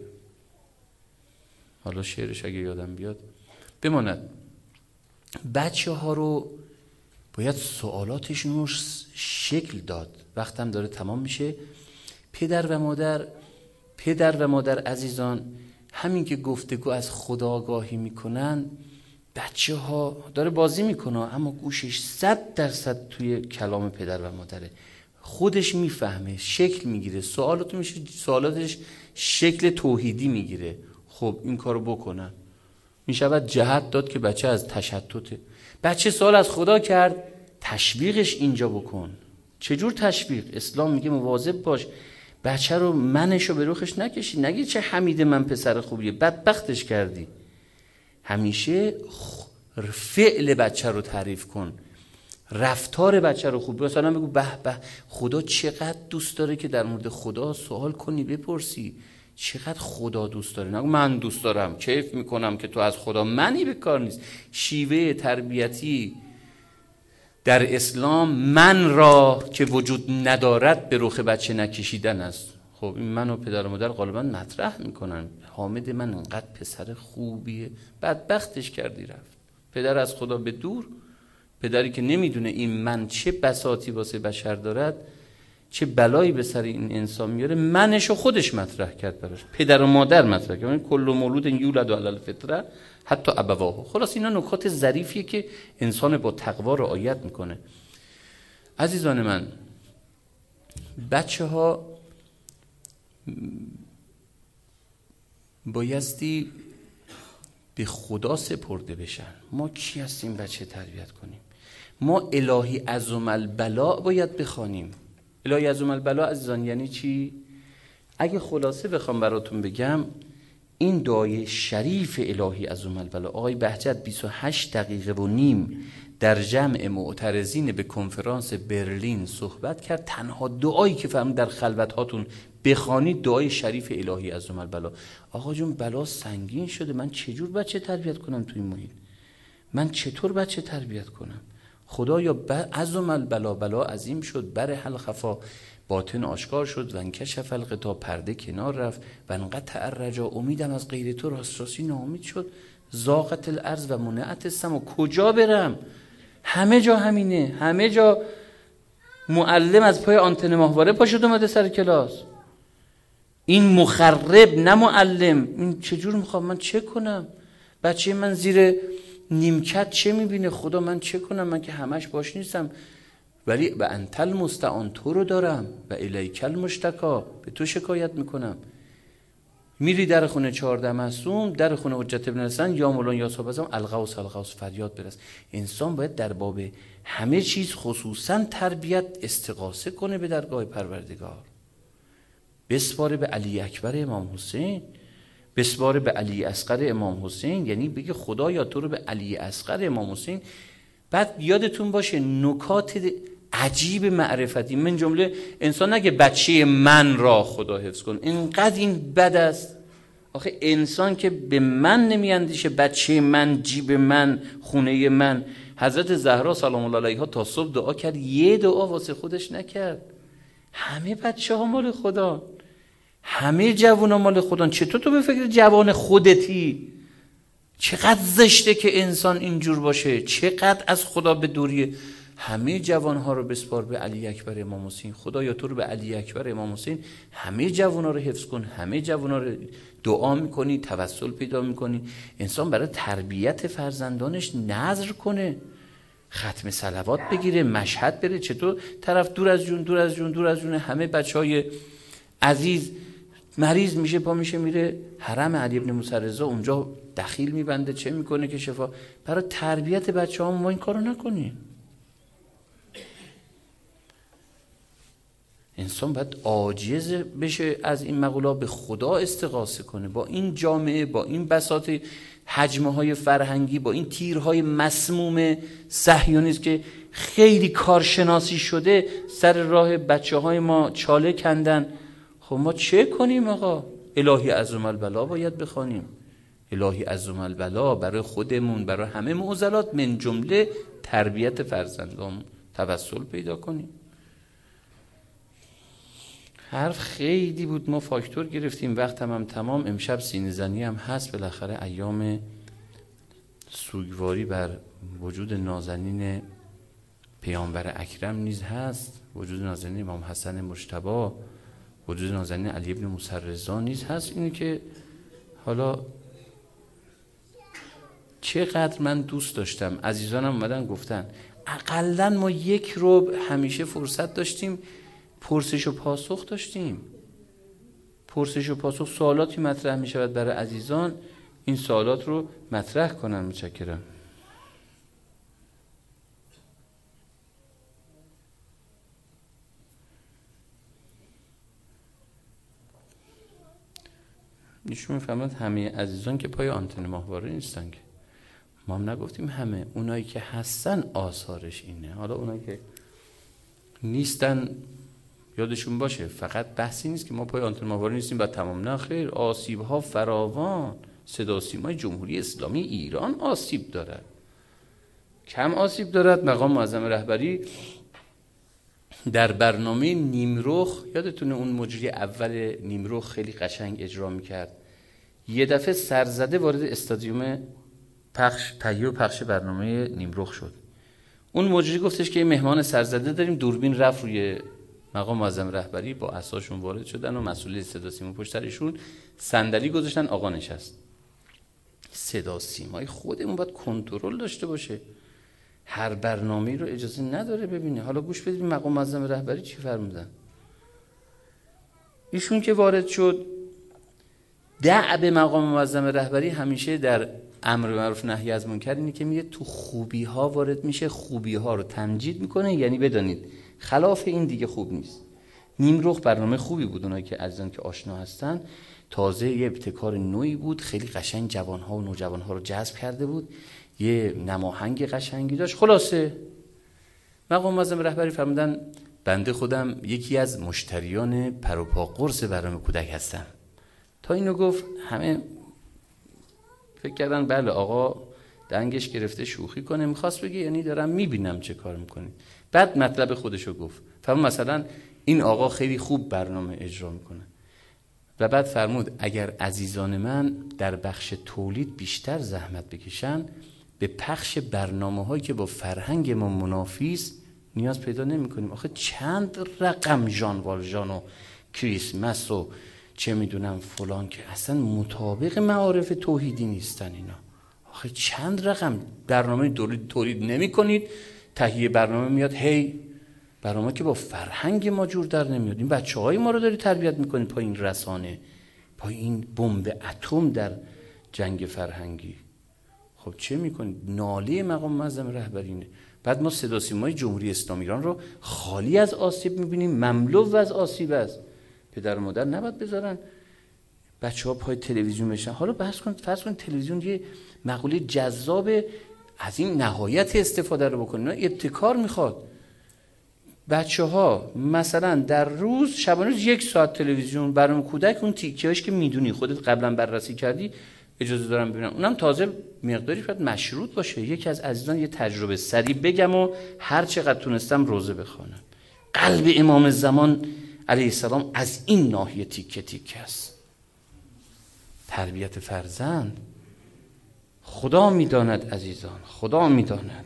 حالا شعرش اگه یادم بیاد بماند. بچه ها رو باید سوالاتشون رو شکل داد. وقتم داره تمام میشه. پدر و مادر پدر و مادر عزیزان، همین که گفتگو از خدا آگاهی میکنن، بچه ها داره بازی میکنه اما گوشش صد درصد توی کلام پدر و مادره. خودش میفهمه، شکل میگیره، سوالات میشه سوالاتش شکل توحیدی میگیره. خب این کارو بکنن. میشود جهت داد که بچه از تشتته. بچه سوال از خدا کرد، تشویقش اینجا بکن. چجور تشویق؟ اسلام میگه مواظب باش بچه رو منشو به رخش نکشی. نگی چه حمیده من پسر خوبیه، بدبختش کردی. همیشه فعل بچه رو تعریف کن، رفتار بچه رو خوب. مثلا بگو به به خدا چقدر دوست داره که در مورد خدا سوال کنی، بپرسی چقدر خدا دوست داره. نگو من دوست دارم کیف میکنم که تو از خدا، منی به کار نیست. شیوه تربیتی در اسلام من را که وجود ندارد به رخ بچه نکشیدن است. خب این من و پدر و مادر غالبا مطرح میکنن، حامد من انقدر پسر خوبیه، بدبختش کردی رفت پدر از خدا به دور. پدری که نمیدونه این من چه بساطی واسه بشر دارد، چه بلایی به سر این انسان میاره، منشو خودش مطرح کرد براش، پدر و مادر مطرح کرد. کل مولود یولد علی الفطره حتی ابواه. خلاص اینا نکات ظریفیه که انسان با تقوا رعایت میکنه. عزیزان من، بچه ها بایستی به خدا سپرده بشن. ما کی هستیم بچه تربیت کنیم؟ ما الهی عظم البلا باید بخوانیم. الهی عظم البلا عزیزان یعنی چی؟ اگه خلاصه بخوام براتون بگم، این دعای شریف الهی عظم البلا آقای بهجت بیست و هشت دقیقه و نیم در جمع معترضین به کنفرانس برلین صحبت کرد. تنها دعایی که فرمود در خلوت هاتون بخوانید دعای شریف الهی عظم البلا. آقا جون بلا سنگین شده، من چجور بچه تربیت کنم توی این محیط؟ من چطور بچه تربیت کنم؟ خدایا عظم البلا، بلا عظیم شد، بر حل خفا، باطن آشکار شد و انکشف الغطا، پرده کنار رفت و انقطع الرجا، امیدم از غیر تو راست راستی ناامید شد، ضاقت الارض و منعت السما. کجا برم؟ همه جا همینه، همه جا معلم از پای آنتن ماهواره پا شد اومده سر کلاس. این مخرب نه معلم. این چجور میخوام من چه کنم؟ بچه من زیر نیمکت چه میبینه؟ خدا من چه کنم؟ من که همش باش نیستم، ولی و انت المستعان، تو رو دارم و الیک المشتکا، به تو شکایت میکنم. میری در خونه چهارده معصوم، در خونه حجت ابن حسن، یا مولانا یا صاحب اعظم، الغوث الغوث فریاد برس. انسان باید در باب همه چیز خصوصا تربیت استغاثه کنه به درگاه پروردگار. بسپاره به علی اکبر امام حسین، بسپاره به علی اصغر امام حسین، یعنی بگه خدایا تو رو به علی اصغر امام حسین. بعد یادتون باشه نکات عجیب معرفتی، من جمله انسان نگه بچه من را خدا حفظ کن، اینقدر این بد است. آخه انسان که به من نمیاندیشه، بچه من، جیب من، خونه من. حضرت زهرا سلام الله علیها تا صبح دعا کرد، یه دعا واسه خودش نکرد. همه بچه ها مال خدا، همه جوان ها مال خدا. چطور تو به فکر جوان خودتی؟ چقدر زشته که انسان اینجور باشه، چقدر از خدا به دوریه. همه جوان ها رو بسپار به علی اکبر امام حسین. خدایا تو رو به علی اکبر امام حسین همه جوان ها رو حفظ کن. همه جوان ها رو دعا میکنی، توسل پیدا میکنی. انسان برای تربیت فرزندانش نذر کنه، ختم صلوات بگیره، مشهد بره. چطور طرف دور از جون دور از جون دور از جون همه بچه های عزیز مریض میشه، پا میشه میره حرم علی ابن موسی رضا، اونجا دخیل میبنده، چه میکنه که شفا. برای تربیت بچه ها ما این کارو نکنیم. انسان باید عاجز بشه از این مقوله، به خدا استغاثه کنه. با این جامعه، با این بساط حجمه های فرهنگی، با این تیرهای مسموم صهیونیسم که خیلی کارشناسی شده سر راه بچه های ما چاله کندن. خب ما چه کنیم آقا؟ الهی عظم البلا باید بخوانیم. الهی عظم البلا برای خودمون، برای همه معضلات من جمله تربیت فرزندان توسل پیدا کنیم. حرف خیلی بود، ما فاکتور گرفتیم، وقت هم, هم تمام. امشب سینه زنی هم هست، بالاخره ایام سوگواری بر وجود نازنین پیامبر اکرم نیز هست، وجود نازنین امام حسن مجتبی، وجود نازنین علی ابن موسی رضا نیز هست. اینه که حالا چقدر من دوست داشتم، عزیزانم اومدن گفتن اقلن ما یک رو همیشه فرصت داشتیم، پرسش و پاسخ داشتیم. پرسش و پاسخ، سوالاتی مطرح می شود برای عزیزان، این سوالات رو مطرح کنن. متشکرم. ایشون میفهمد همه عزیزان که پای آنتن ماهواره نیستن که ما هم نگفتیم همه، اونایی که هستن آثارش اینه. حالا اونایی که نیستن یادشون باشه، فقط بحثی نیست که ما پای آنتن ماهواره نیستیم بعد تمام، نه خیر، آسیب ها فراوان. صدا و سیمای جمهوری اسلامی ایران آسیب دارد، کم آسیب دارد. مقام معظم رهبری در برنامه نیمرخ، یادتونه اون مجری اول نیمرخ خیلی قشنگ اجرا میکرد، یه دفعه سرزده وارد استادیوم پخش تهیه و پخش برنامه نیمرخ شد. اون مجری گفتش که مهمان سرزده داریم، دوربین رفت روی مقام معظم رهبری، با عصاشون وارد شدن و مسئول صدا سیما پشت سرشون صندلی گذاشتن، آقا نشست. صدا سیمای خودمون باید کنترل داشته باشه، هر برنامه‌ای رو اجازه نداره ببینه. حالا گوش بدید مقام معظم رهبری چی فرمودن. ایشون که وارد شد، دعب مقام معظم رهبری همیشه در امر معروف نهی از منکر اینه که میگه تو خوبی ها وارد میشه، خوبی ها رو تمجید میکنه، یعنی بدانید خلاف این دیگه خوب نیست. نیمرخ برنامه خوبی بود، اونایی که عزیزان که آشنا هستن، تازه یه ابتکار نوعی بود، خیلی قشنگ جوانها و نوجوانها رو جذب کرده بود، یه نماهنگ قشنگی داشت. خلاصه مقام معظم رهبری فرمودن بنده خودم یکی از مشتریان پروپا قرص برنامه کودک هستم. تا اینو گفت همه فکر کردن بله آقا دنگش گرفته شوخی کنه، میخواست بگه یعنی دارم میبینم چه کار میکنی. بعد مطلب خودشو گفت، فرمود مثلا این آقا خیلی خوب برنامه اجرا میکنه. و بعد فرمود اگر عزیزان من در بخش تولید بیشتر زحمت بکشن، به پخش برنامه هایی که با فرهنگ ما منافی است نیاز پیدا نمی کنیم. آخه چند رقم ژان والژان و کریسمس و چه میدونم فلان که اصلا مطابق معارف توحیدی نیستن اینا. آخه چند رقم برنامه تولید تولید نمی کنید، تهیه برنامه میاد، هی برنامه که با فرهنگ ما جور در نمیاد. این بچه های ما رو داری تربیت میکنید پای این رسانه، پای این بمب اتم در جنگ فرهنگی. خب چه میکنید؟ ناله مقام معظم رهبری اینه. بعد ما صدا سیمای جمهوری اسلامی ایران رو خالی از آسیب میبینیم، مملو از آسیب است. پدر و مادر نباید بذارن بچه ها پای تلویزیون بشن. حالا بحث کن، فرض کن تلویزیون یه مقوله جذاب از این نهایت استفاده رو بکنن، ابتکار میخواد. بچه ها مثلا در روز شبانه یک ساعت تلویزیون برنامه کودک، اون تیکه‌اش که میدونی خودت قبلا بررسی کردی اجازه دارم ببینم، اونم تازه مقداری باید مشروط باشه. یکی از عزیزان یه تجربه سریع بگم و هر چقدر تونستم روزه بخوانم. قلب امام زمان علیه السلام از این ناحیه تیکه تیکه است. تربیت فرزند خدا میداند عزیزان، خدا میداند.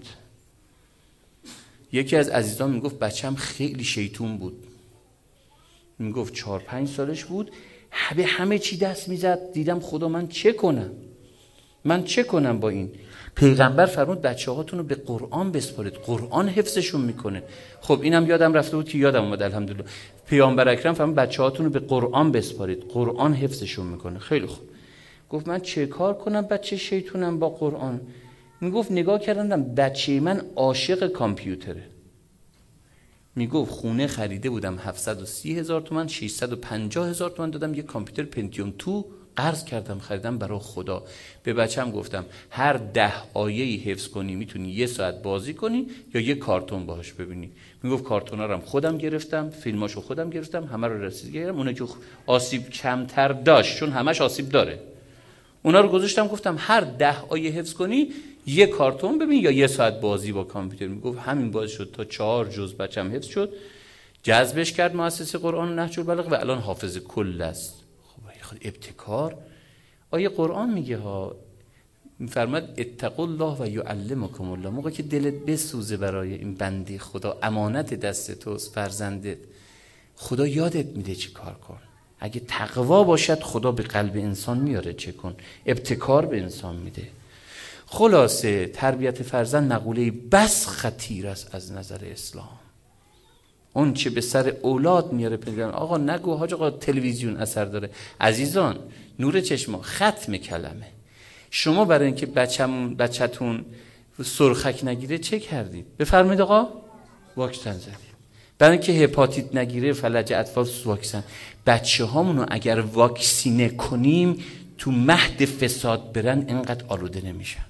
یکی از عزیزان میگفت بچم خیلی شیطون بود، میگفت چهار پنج سالش بود، به همه چی دست میزد. دیدم خدا من چه کنم، من چه کنم با این. پیغمبر فرمود بچه هاتون رو به قرآن بسپارید، قرآن حفظشون میکنه. خب اینم یادم رفته بود که یادم اومد الحمدلله. پیامبر اکرم فرمود بچه هاتون رو به قرآن بسپارید، قرآن حفظشون میکنه. خیلی خوب. گفت من چه کار کنم بچه شیطونم با قرآن؟ میگفت نگاه کردم بچه من عاشق کامپیوتره. میگفت خونه خریده بودم هفتصد و سی هزار تومان، ششصد و پنجاه هزار تومان دادم یه کامپیوتر پنتیوم دو قرض کردم خریدم برای خدا. به بچم گفتم هر ده آیه‌ای حفظ کنی میتونی یه ساعت بازی کنی یا یه کارتون باهاش ببینی. میگفت کارتونا رو هم خودم گرفتم، فیلماشو خودم گرفتم، همه رو رسید گرفتم. اونایی که آسیب کمتر داشت چون همش آسیب داره، اونا رو گذاشتم، گفتم هر ده آیه حفظ کنی یه کارتون ببین یا یه ساعت بازی با کامپیوتر. میگفت همین باعث شد تا چهار جز بچم حفظ شد، جذبش کرد مؤسسه قرآن نهج البلاغه و الان حافظ کل است. خب ابتکار. آیه قرآن میگه ها، میفرماد اتقوا الله و یعلمکم الله. موقعی که دلت بسوزه برای این بنده خدا، امانت دست توست، فرزندت، خدا یادت میده چی کار کن. اگه تقوا باشد خدا به قلب انسان میاره چه کن، ابتکار به انسان میده. خلاصه تربیت فرزند مقوله بس خطیر است از نظر اسلام. اون چه به سر اولاد میاره پیغمبر. آقا نگو حاج آقا تلویزیون اثر داره. عزیزان نور چشما، ختم کلمه. شما برای اینکه بچه‌مون بچه‌تون سرخک نگیره چه کردید؟ بفرمایید آقا واکسن زدید. برای اینکه هپاتیت نگیره فلج اطفال واکسن. بچه‌هامونو اگر واکسینه کنیم تو مهد فساد برن انقدر آلوده نمیشن.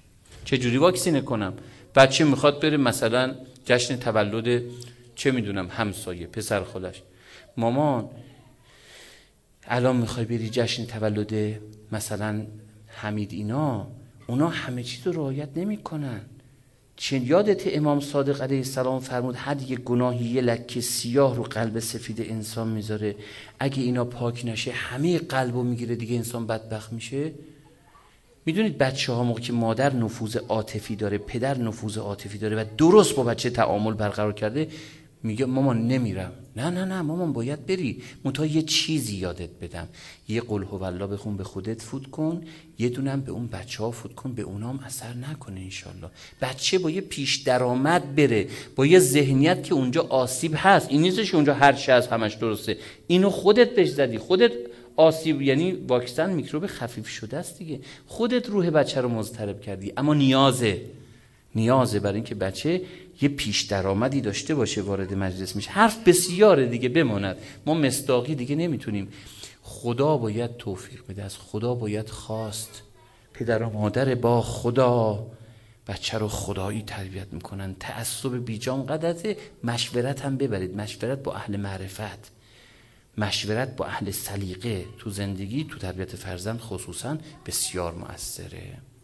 چه جوری واکسینه کنم؟ بچه میخواد بره مثلا جشن تولد چه میدونم همسایه پسر خالش، مامان الان میخوای بری جشن تولد مثلا حمید، اینا اونا همه چیز رو رعایت نمیکنن. چه یادت امام صادق علیه السلام فرمود هر یک گناهی یه لکه سیاه رو قلب سفید انسان میذاره، اگه اینا پاک نشه همه قلبو میگیره دیگه انسان بدبخت میشه. میدونید بچه ها موقع که مادر نفوذ عاطفی داره، پدر نفوذ عاطفی داره و درست با بچه تعامل برقرار کرده، میگه مامان نمیرم. نه نه نه مامان باید بری، منتها یه چیزی یادت بدم، یه قل هو الله بخون به خودت فوت کن، یه دونم به اون بچه ها فوت کن، به اونام اثر نکنه انشالله. بچه با یه پیش درآمد بره، با یه ذهنیت که اونجا آسیب هست، این نیستش اونجا هر چی از همش درسته، اینو خودت بهش زدی، خودت آسیب، یعنی واکسن میکروب خفیف شده است دیگه، خودت روح بچه رو مضطرب کردی. اما نیازه نیازه برای اینکه بچه یه پیش درآمدی داشته باشه وارد مجلس میشه. حرف بسیاره دیگه بماند، ما مصداقی دیگه نمیتونیم. خدا باید توفیق بده، از خدا باید خواست. پدر و مادر با خدا بچه رو خدایی تربیت میکنن. تعصب بیجام قدرته، مشورت هم ببرید، مشورت با اهل معرفت، مشورت با اهل سلیقه تو زندگی، تو تربیت فرزند خصوصا بسیار مؤثره.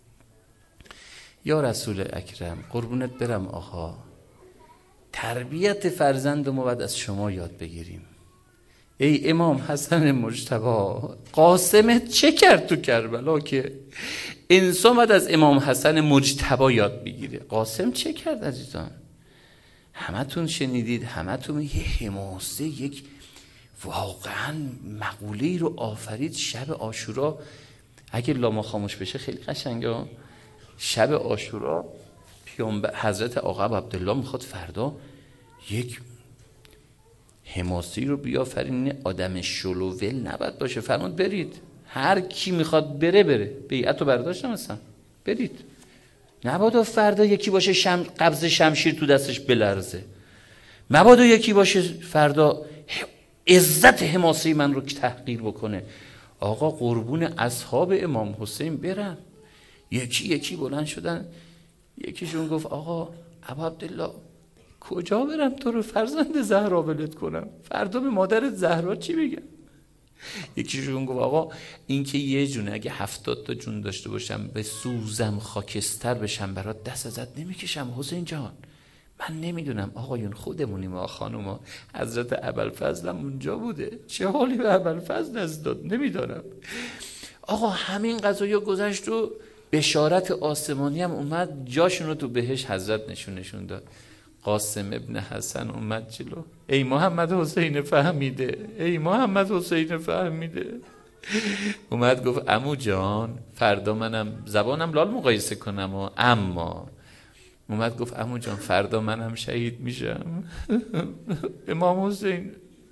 یا رسول اکرم قربونت برم آقا، تربیت فرزند ما باید از شما یاد بگیریم. ای امام حسن مجتبی، قاسمت چه کرد تو کربلا که انسان باید از امام حسن مجتبی یاد بگیره؟ قاسم چه کرد عزیزان؟ همتون شنیدید، همتون یه حماسه، یک واقعا مقوله‌ای رو آفرید. شب عاشورا اگه لاما خاموش بشه خیلی قشنگه. شب عاشورا پیامبر حضرت آقا عبدالله میخواد فردا یک حماسی رو بیافرین، آدم شلوول نباید باشه، فرمود برید هر کی میخواد بره بره، بیعت رو برداشتم مثلا برید، نباید فردا یکی باشه شم قبض شمشیر تو دستش بلرزه، مبادا یکی باشه فردا عزت حماسی من رو تحقیر بکنه. آقا قربون اصحاب امام حسین برن، یکی یکی بلند شدن، یکیشون گفت آقا ابا عبدالله کجا برم تو رو فرزند زهرا ولد کنم، فردا به مادرت زهرا چی بگم؟ یکیشون گفت آقا این که یه جونه، اگه هفتاد تا جون داشته باشم به سوزم خاکستر بشم برات دست ازت نمیکشم حسین جان. من نمیدونم آقایون، خودمونیم ما خانوما، حضرت ابوالفضل هم اونجا بوده، چه حالی به ابوالفضل دست داد نمیدونم. آقا همین قضایا گذشت و بشارت آسمانی هم اومد، جاشون رو تو بهش حضرت نشونشون داد. قاسم ابن حسن اومد جلو، ای محمد حسین فهمیده، ای محمد حسین فهمیده. اومد گفت عمو جان فردا منم، زبانم لال مقایسه کنم و اما اومد گفت عمو جان فردا منم شهید میشم. امام حسین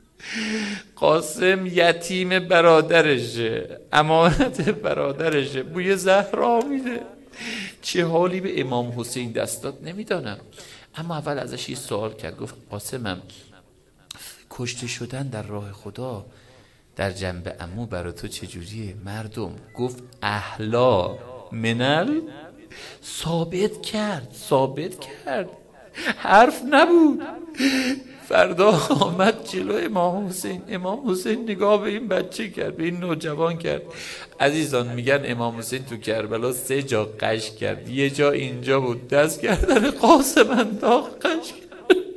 قاسم یتیم برادرشه، امانت برادرشه، بوی زهرا میده. چه حالی به امام حسین دست داد نمیدانم. اما اول ازش یه سوال کرد، گفت قاسمم کشته شدن در راه خدا در جنب عمو برای تو چجوریه؟ مردم گفت احلا منل، ثابت کرد ثابت کرد حرف نبود. فردا آمد جلو امام حسین، امام حسین نگاه به این بچه کرد، به این نوجوان کرد. عزیزان میگن امام حسین تو کربلا سه جا قش کرد، یه جا اینجا بود، دست کردن قاسم انداخت قش کرد.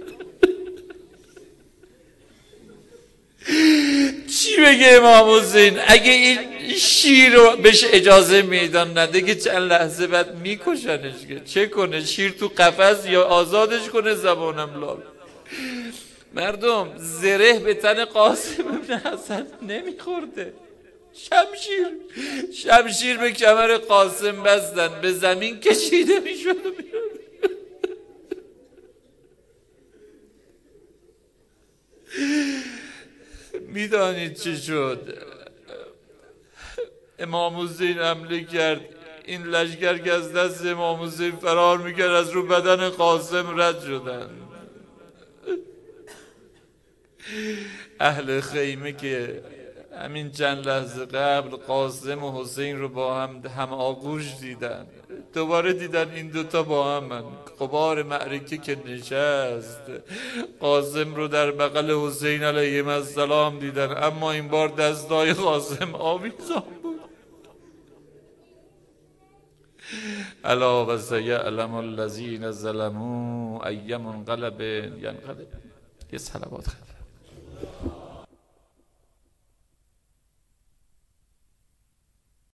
چی بگه امام حسین؟ اگه این شیر رو بهش اجازه میدان نده که چند لحظه بعد میکشنش، که چه کنه؟ شیر تو قفس یا آزادش کنه؟ زبانم لال. مردم زره به تن قاسم ابن حسن نمیخورده، شمشیر شمشیر به کمر قاسم بستن، به زمین کشیده میشد. میدانید چه شد؟ امام حسین حمله کرد، این لشکر که از دست امام حسین فرار میکرد از رو بدن قاسم رد شدن. اهل خیمه که همین چند لحظه قبل قاسم و حسین رو با هم هم آغوش دیدن، دوباره دیدن این دوتا با هم. غبار معرکه که نشست، قاسم رو در بغل حسین علیه السلام دیدن، اما این بار دستای قاسم آویزان بود. الا و سیعلم الذین ظلموا ای منقلب ینقلب. یه صلوات خفه.